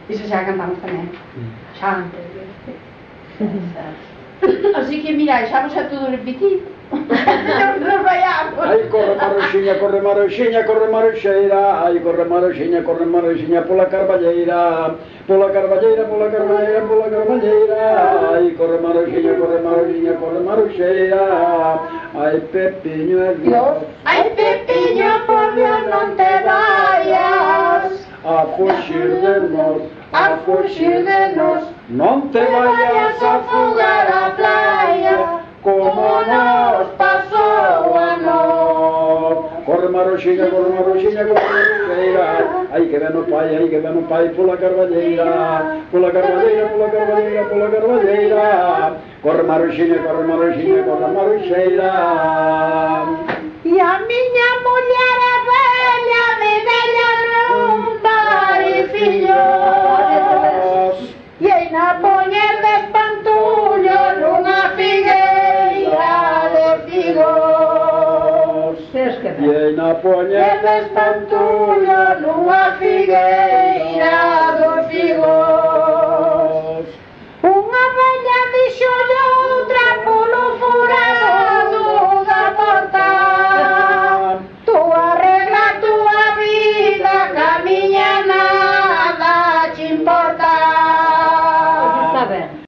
Iso xa cantamos tamén. Xa antes. Así que mira, xa vos a todo repetido. Nos vayamos. Ai, corre Maruxiña, corre Maruxiña, corre Maruxeira. Ai, corre Maruxiña, pola carballeira. Pola carballeira, pola carballeira, pola carballeira. Ai, corre Maruxiña, corre Maruxeira. Ai, Pepiño é Dios. Ai, Pepiño, por Dios non te vayas a fuxir de nós, a fuxir de nós. Non te vayas a fugar a playa, como nos pasou a nós. Corre Maruxiña, corre Maruxiña, corre Maruxeira. Ai que ven o pai, pola carballeira. Pola carballeira, pola carballeira, pola carballeira. Corre Maruxiña, corre Maruxiña, corre Maruxeira. E a miña muller é bella, mi bella non vai fillos. E aí na poñer de espantullo nunha figueira de figos. E aí na poñer de espantullo nunha figueira de